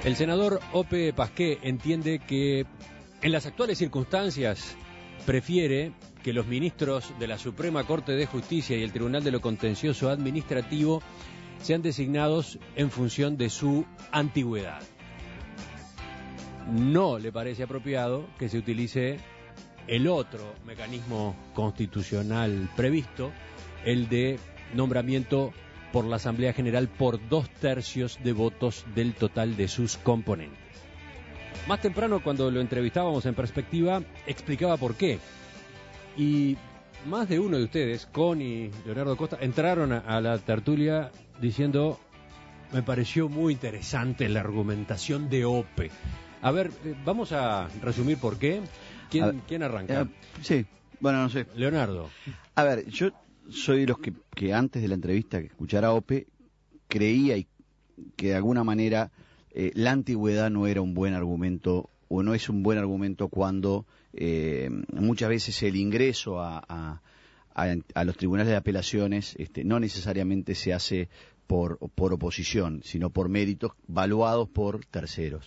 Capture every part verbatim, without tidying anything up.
El senador Ope Pasqué entiende que en las actuales circunstancias prefiere que los ministros de la Suprema Corte de Justicia y el Tribunal de lo Contencioso Administrativo sean designados en función de su antigüedad. No le parece apropiado que se utilice el otro mecanismo constitucional previsto, el de nombramiento por la Asamblea General por dos tercios de votos del total de sus componentes. Más temprano, cuando lo entrevistábamos en Perspectiva, explicaba por qué. Y más de uno de ustedes, Connie, Leonardo Costa, entraron a, a la tertulia diciendo: me pareció muy interesante la argumentación de Ope. A ver, eh, vamos a resumir por qué. ¿Quién, ver, ¿quién arranca? Eh, sí, bueno, no sé. Leonardo. A ver, yo soy de los que, que antes de la entrevista que escuchara a Ope, creía y que de alguna manera eh, la antigüedad no era un buen argumento, o no es un buen argumento cuando eh, muchas veces el ingreso a, a, a, a los tribunales de apelaciones este, no necesariamente se hace por, por oposición, sino por méritos valuados por terceros.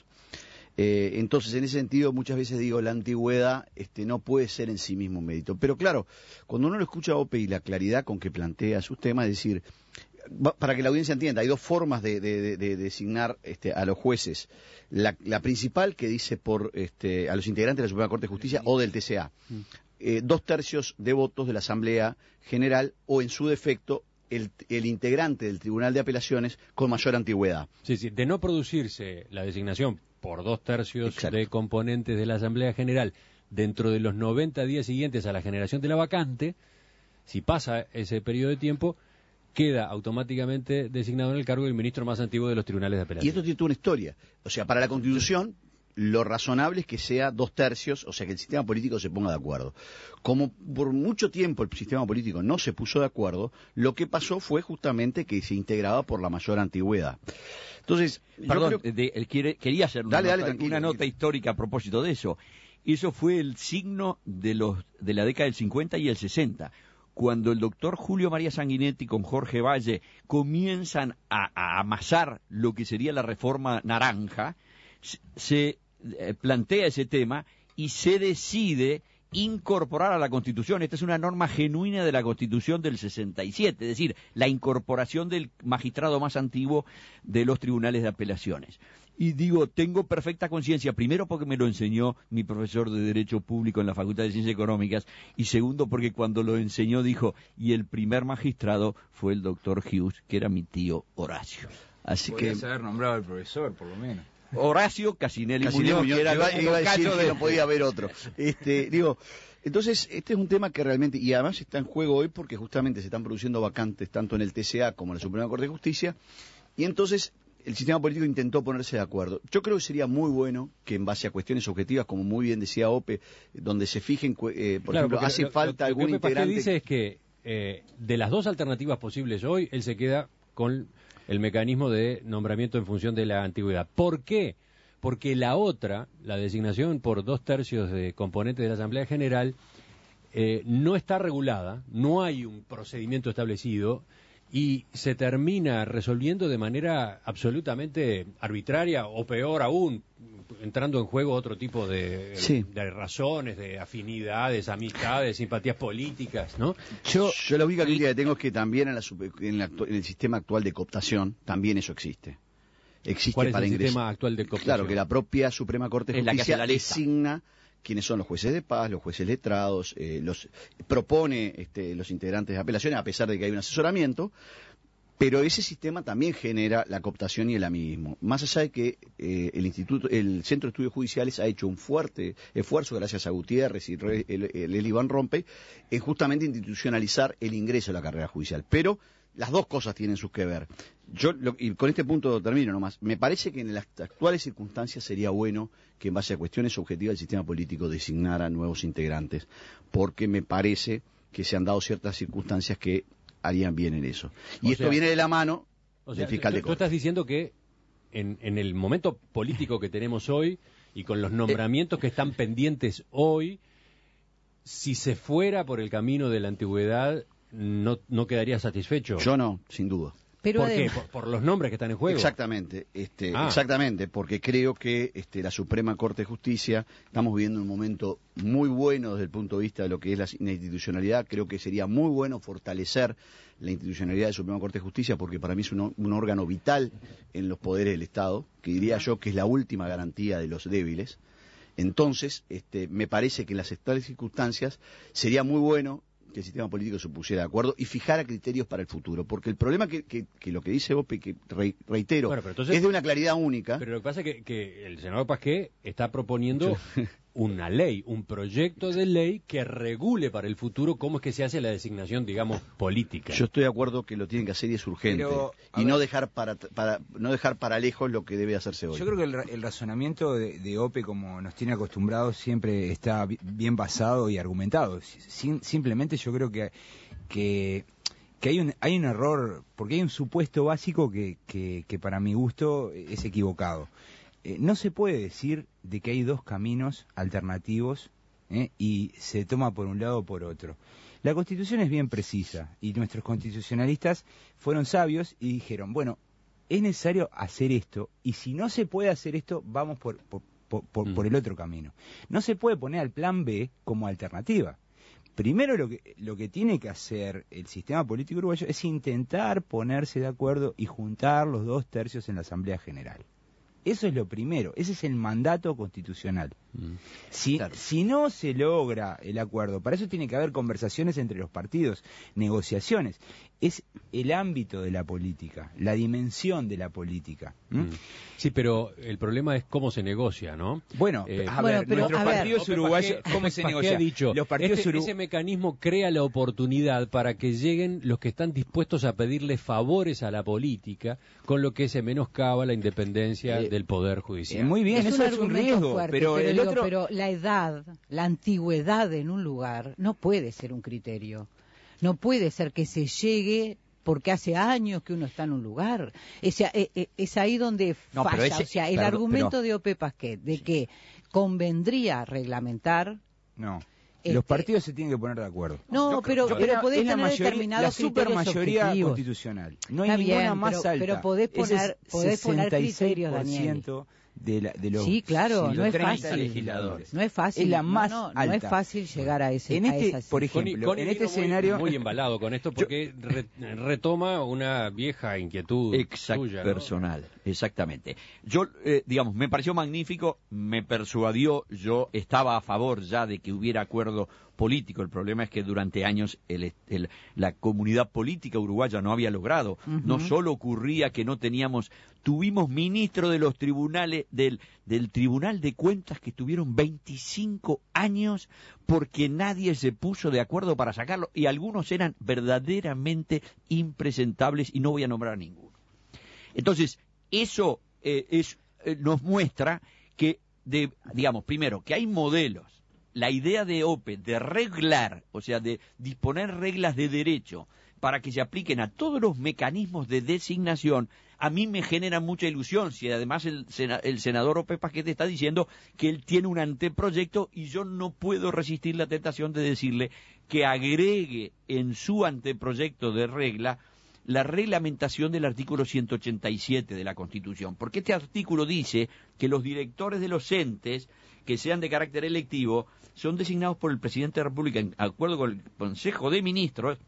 Eh, entonces, en ese sentido, muchas veces digo, la antigüedad este, no puede ser en sí mismo un mérito. Pero claro, cuando uno lo escucha a Ope y la claridad con que plantea sus temas, es decir, para que la audiencia entienda, hay dos formas de, de, de, de designar este, a los jueces. La, la principal, que dice por este, a los integrantes de la Suprema Corte de Justicia o del T C A. Eh, dos tercios de votos de la Asamblea General o, en su defecto, El, el integrante del Tribunal de Apelaciones con mayor antigüedad. Sí, sí, de no producirse la designación por dos tercios Exacto. de componentes de la Asamblea General dentro de los noventa días siguientes a la generación de la vacante, si pasa ese periodo de tiempo, queda automáticamente designado en el cargo el ministro más antiguo de los tribunales de apelación. Y esto tiene toda una historia. O sea, para la Constitución, lo razonable es que sea dos tercios, o sea, que el sistema político se ponga de acuerdo. Como por mucho tiempo el sistema político no se puso de acuerdo, lo que pasó fue justamente que se integraba por la mayor antigüedad. Entonces, perdón, yo creo... de, él quiere, quería hacer una, dale, nota, dale, una nota histórica a propósito de eso. Eso fue el signo de los de la década del cincuenta y el sesenta, cuando el doctor Julio María Sanguinetti con Jorge Valle comienzan a, a amasar lo que sería la reforma naranja. Se, se eh, plantea ese tema y se decide incorporar a la Constitución. Esta es una norma genuina de la Constitución del sesenta y siete, es decir, la incorporación del magistrado más antiguo de los tribunales de apelaciones. Y digo, tengo perfecta conciencia, primero porque me lo enseñó mi profesor de Derecho Público en la Facultad de Ciencias Económicas, y segundo porque cuando lo enseñó dijo, y el primer magistrado fue el doctor Hughes, que era mi tío Horacio. Así que podrías haber nombrado al profesor, por lo menos. Horacio Casinelli, Casinelli Muñoz, Muñoz, que era iba, un iba a decir caso que de... no podía haber otro. Este, digo, entonces, este es un tema que realmente, y además está en juego hoy porque justamente se están produciendo vacantes tanto en el T C A como en la Suprema Corte de Justicia, y entonces el sistema político intentó ponerse de acuerdo. Yo creo que sería muy bueno que en base a cuestiones objetivas, como muy bien decía Ope, donde se fijen, eh, por claro, ejemplo, hace lo, falta lo, lo algún que Ope integrante... Pasqué dice es que eh, de las dos alternativas posibles hoy, él se queda con el mecanismo de nombramiento en función de la antigüedad. ¿Por qué? Porque la otra, la designación por dos tercios de componentes de la Asamblea General, eh, no está regulada, no hay un procedimiento establecido y se termina resolviendo de manera absolutamente arbitraria o peor aún, entrando en juego otro tipo de, sí. de razones, de afinidades, amistades, simpatías políticas, ¿no? Yo, yo la única crítica que tengo es que también en, la, en, la, en el sistema actual de cooptación, también eso existe. Existe ¿Cuál es para el ingresar. sistema actual de cooptación? Claro, que la propia Suprema Corte de Justicia la designa quiénes son los jueces de paz, los jueces letrados, eh, los propone este, los integrantes de apelaciones, a pesar de que hay un asesoramiento, pero ese sistema también genera la cooptación y el amiguismo. Más allá de que eh, el Instituto, el Centro de Estudios Judiciales ha hecho un fuerte esfuerzo, gracias a Gutiérrez y el, el, el Iván Rompe, en justamente institucionalizar el ingreso a la carrera judicial. Pero las dos cosas tienen sus que ver. Yo, lo, y con este punto termino nomás, me parece que en las actuales circunstancias sería bueno que en base a cuestiones objetivas del sistema político designara nuevos integrantes, porque me parece que se han dado ciertas circunstancias que harían bien en eso. Y o esto sea, viene de la mano o sea, del fiscal tú, de Corte. Tú estás diciendo que en, en el momento político que tenemos hoy y con los nombramientos que están pendientes hoy, si se fuera por el camino de la antigüedad, no, no quedaría satisfecho. Yo no, sin duda. Pero ¿Por qué? además... ¿Por, por los nombres que están en juego? Exactamente, este, Ah. exactamente, porque creo que este, la Suprema Corte de Justicia, estamos viviendo un momento muy bueno desde el punto de vista de lo que es la, la institucionalidad. Creo que sería muy bueno fortalecer la institucionalidad de la Suprema Corte de Justicia, porque para mí es un, un órgano vital en los poderes del Estado, que diría yo que es la última garantía de los débiles. Entonces, este, me parece que en las actuales circunstancias sería muy bueno que el sistema político se pusiera de acuerdo y fijara criterios para el futuro. Porque el problema que, que, que lo que dice Ope, que re, reitero, Bueno, pero entonces- es de una claridad única. Pero lo que pasa es que, que el senador Pasqué está proponiendo una ley, un proyecto de ley que regule para el futuro cómo es que se hace la designación, digamos, política. Yo estoy de acuerdo que lo tienen que hacer y es urgente. Pero, a y ver. no dejar para, para no dejar para lejos lo que debe hacerse hoy. Yo creo que el, ra- el razonamiento de, de Ope, como nos tiene acostumbrados, siempre está bi- bien basado y argumentado. Sin- simplemente yo creo que, que, que hay, un, hay un error, porque hay un supuesto básico que, que, que para mi gusto es equivocado. Eh, no se puede decir de que hay dos caminos alternativos ¿eh? y se toma por un lado o por otro. La Constitución es bien precisa y nuestros constitucionalistas fueron sabios y dijeron, bueno, es necesario hacer esto y si no se puede hacer esto, vamos por, por, por, por, Mm. por el otro camino. No se puede poner al plan B como alternativa. Primero lo que, lo que tiene que hacer el sistema político uruguayo es intentar ponerse de acuerdo y juntar los dos tercios en la Asamblea General. Eso es lo primero, ese es el mandato constitucional. Mm. Si, Claro. si no se logra el acuerdo, para eso tiene que haber conversaciones entre los partidos, negociaciones. Es el ámbito de la política, la dimensión de la política. ¿m? Mm. Sí, pero el problema es cómo se negocia, ¿no? Bueno, Eh, a Bueno, ver, pero, nuestros a ver, partidos Ope uruguayos, Pasqué- ¿cómo Ope se Pasqué negocia? ha dicho, Los partidos este- uru- ese mecanismo crea la oportunidad para que lleguen los que están dispuestos a pedirle favores a la política, con lo que se menoscaba la independencia Eh, del Poder Eh, Judicial. muy bien, es eso un es un argumento riesgo, fuerte, pero, el digo, otro... pero la edad, la antigüedad en un lugar no puede ser un criterio. No puede ser que se llegue porque hace años que uno está en un lugar. Es, eh, eh, es ahí donde No, pero falla. ese- o sea, el perdón, argumento pero- de Ope Pasquet de que convendría reglamentar. No, Este- los partidos se tienen que poner de acuerdo. No, Yo pero, creo- pero es la- podés es la tener mayoría- determinados la criterios supermayoría objetivos. constitucional. No hay Está ninguna bien, más pero- alta. pero podés Ese es poner- podés poner criterios, sesenta y seis por ciento de, la, de los Sí, claro, no es treinta fácil. legisladores. No es fácil. Es la no, más no, no alta. es fácil llegar a ese. En a este, esa por cifra. Connie- ejemplo, Connie en este vino muy- escenario... muy, embalado con esto porque re- retoma una vieja inquietud Exacto, suya, ¿no? personal, exactamente. Yo, eh, digamos, me pareció magnífico, me persuadió, yo estaba a favor ya de que hubiera acuerdo político. El problema es que durante años el, el, la comunidad política uruguaya no había logrado. Ujú. No solo ocurría que no teníamos, tuvimos ministro de los tribunales, del, del Tribunal de Cuentas que tuvieron veinticinco años porque nadie se puso de acuerdo para sacarlo y algunos eran verdaderamente impresentables y no voy a nombrar a ninguno. Entonces, eso eh, es, eh, nos muestra que, de, digamos, primero, que hay modelos. La idea de Ope de reglar, o sea, de disponer reglas de derecho para que se apliquen a todos los mecanismos de designación, a mí me genera mucha ilusión. Si además el, sena, el senador Ope Pasquet está diciendo que él tiene un anteproyecto y yo no puedo resistir la tentación de decirle que agregue en su anteproyecto de regla la reglamentación del artículo ciento ochenta y siete de la Constitución, porque este artículo dice que los directores de los entes que sean de carácter electivo son designados por el presidente de la República en acuerdo con el Consejo de Ministros,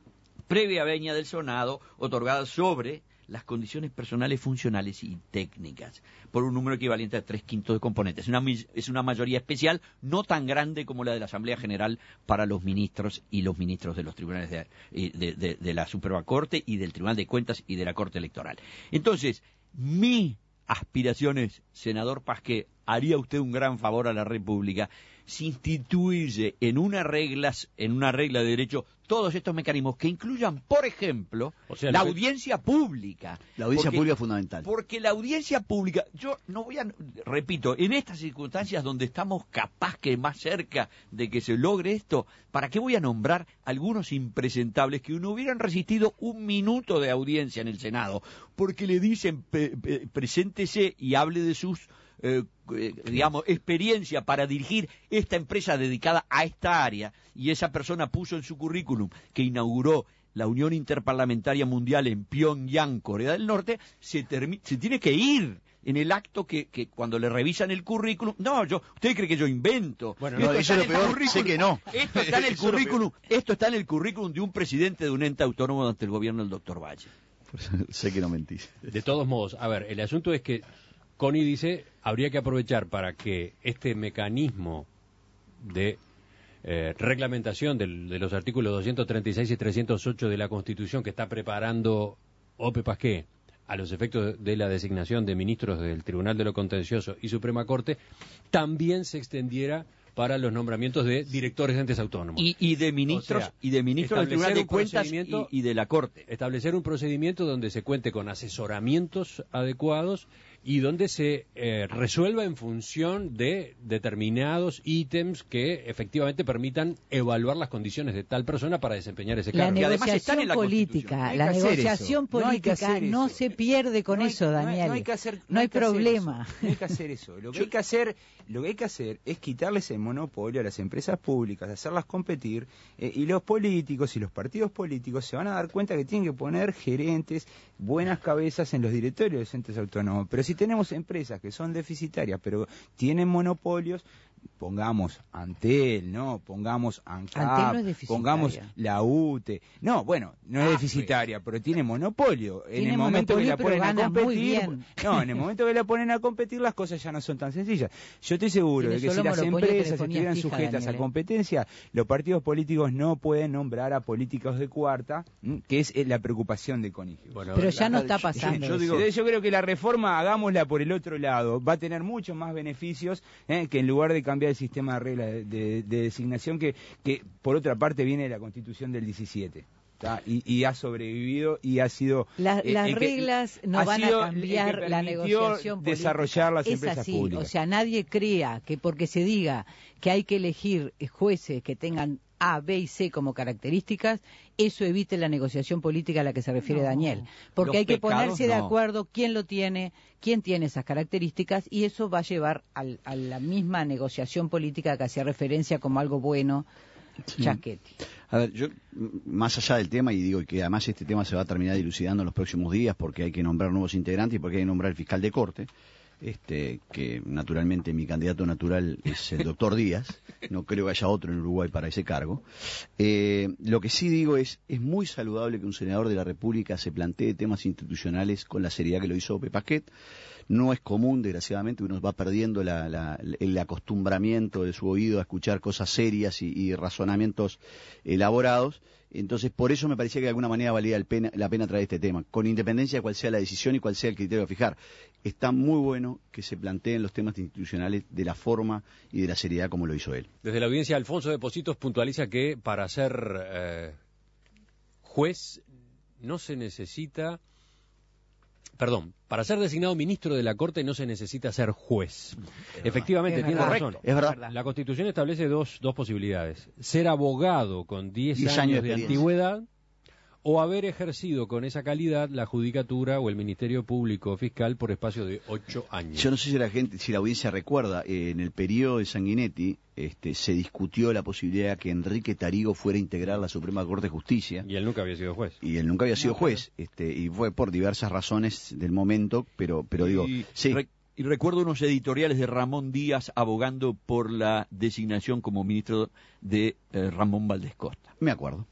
previa venia del Senado, otorgada sobre las condiciones personales, funcionales y técnicas, por un número equivalente a tres quintos de componentes. Es una, es una mayoría especial, no tan grande como la de la Asamblea General para los ministros y los ministros de los tribunales de, de, de, de la Suprema Corte y del Tribunal de Cuentas y de la Corte Electoral. Entonces, mi aspiración es, senador Pasquet, haría usted un gran favor a la República si instituye en una regla, en una regla de derecho todos estos mecanismos que incluyan, por ejemplo, O sea, la lo que- audiencia pública. La audiencia Porque- pública es fundamental. Porque la audiencia pública, yo no voy a, repito, en estas circunstancias donde estamos capaz que más cerca de que se logre esto, ¿para qué voy a nombrar algunos impresentables que no hubieran resistido un minuto de audiencia en el Senado? Porque le dicen, pe- pe- preséntese y hable de sus Eh, eh, digamos, experiencia para dirigir esta empresa dedicada a esta área, y esa persona puso en su currículum que inauguró la Unión Interparlamentaria Mundial en Pyongyang, Corea del Norte, se, se tiene que ir en el acto que, que cuando le revisan el currículum, no, yo, ¿usted cree que yo invento? Bueno, no, eso es lo peor, sé que no. Esto está en el currículum, esto está en el currículum de un presidente de un ente autónomo ante el gobierno del doctor Valle. Sé que no mentís. De todos modos, a ver, el asunto es que Connie dice, habría que aprovechar para que este mecanismo de eh, reglamentación del, de los artículos doscientos treinta y seis y trescientos ocho de la Constitución que está preparando Ope Pasqué a los efectos de la designación de ministros del Tribunal de lo Contencioso y Suprema Corte, también se extendiera para los nombramientos de directores de entes autónomos. Y, y de ministros, o sea, y de ministros del Tribunal de Cuentas y, y de la Corte. Establecer un procedimiento donde se cuente con asesoramientos adecuados y donde se eh, resuelva en función de determinados ítems que efectivamente permitan evaluar las condiciones de tal persona para desempeñar ese la cargo. Negociación en la política, no la no negociación política no, no se pierde con no hay, eso, Daniel. No hay, no hay que hacer, no no hay hay que problema. Hacer no hay que hacer eso. Lo que hay que hacer, lo que hay que hacer es quitarles el monopolio a las empresas públicas, hacerlas competir, eh, y los políticos y los partidos políticos se van a dar cuenta que tienen que poner gerentes, buenas cabezas en los directorios de los entes autónomos. Pero si tenemos empresas que son deficitarias, pero tienen monopolios, pongamos Antel, ¿no? Pongamos ANCAP, no es pongamos la U T E. No, bueno, no es Ah, deficitaria, pues. pero tiene monopolio. Tiene en el momento que monopolio, la pero ponen a gana muy competir, bien. no, en el momento que la ponen a competir las cosas ya no son tan sencillas. Yo estoy seguro Tiene de que si solo las monopolio de empresas telefonía estuvieran fija, sujetas Daniel, a ¿eh? competencia, los partidos políticos no pueden nombrar a políticos de cuarta, ¿m? que es eh, la preocupación de Conigio. Bueno, Pero la- ya no la- está yo- pasando. Yo, eso. digo, Entonces, yo creo que la reforma, hagámosla por el otro lado, va a tener muchos más beneficios eh, que en lugar de cambiar el sistema de reglas de, de- de designación que, que por otra parte viene de la Constitución del diecisiete. ¿tá? Y, y ha sobrevivido y ha sido... La- eh, las el que- reglas no ha van a sido el cambiar que la permitió negociación política. desarrollar las es empresas así, públicas. O sea, nadie crea que porque se diga que hay que elegir jueces que tengan A, B y C como características, eso evite la negociación política a la que se refiere No. Daniel. Porque Los hay que pecados, ponerse de no. acuerdo quién lo tiene, quién tiene esas características, y eso va a llevar al- a la misma negociación política que hacía referencia como algo bueno, Sí. Chaquetti. A ver, yo, m- más allá del tema, y digo que además este tema se va a terminar dilucidando en los próximos días porque hay que nombrar nuevos integrantes y porque hay que nombrar el fiscal de corte, este, que naturalmente mi candidato natural es el doctor Díaz, no creo que haya otro en Uruguay para ese cargo. Eh, lo que sí digo es, es muy saludable que un senador de la República se plantee temas institucionales con la seriedad que lo hizo Ope Pasquet. No es común, desgraciadamente, uno va perdiendo la- la- el acostumbramiento de su oído a escuchar cosas serias y, y razonamientos elaborados. Entonces, por eso me parecía que de alguna manera valía el pena- la pena traer este tema, con independencia de cuál sea la decisión y cuál sea el criterio a fijar. Está muy bueno que se planteen los temas institucionales de la forma y de la seriedad como lo hizo él. desde la audiencia, Alfonso de Positos puntualiza que para ser eh, juez no se necesita... Perdón, para ser designado ministro de la Corte no se necesita ser juez. Efectivamente, Es tiene verdad. razón. Es verdad. La Constitución establece dos, dos posibilidades. Ser abogado con diez diez años, años de de experiencia. antigüedad o haber ejercido con esa calidad la judicatura o el Ministerio Público Fiscal por espacio de ocho años. Yo no sé si la gente, si la audiencia recuerda, eh, en el periodo de Sanguinetti este, se discutió la posibilidad de que Enrique Tarigo fuera a integrar la Suprema Corte de Justicia. Y él nunca había sido juez. Y él nunca había sido juez, este, y fue por diversas razones del momento, pero, pero digo, Y, sí, re- y recuerdo unos editoriales de Ramón Díaz abogando por la designación como ministro de eh, Ramón Valdés Costa. me acuerdo.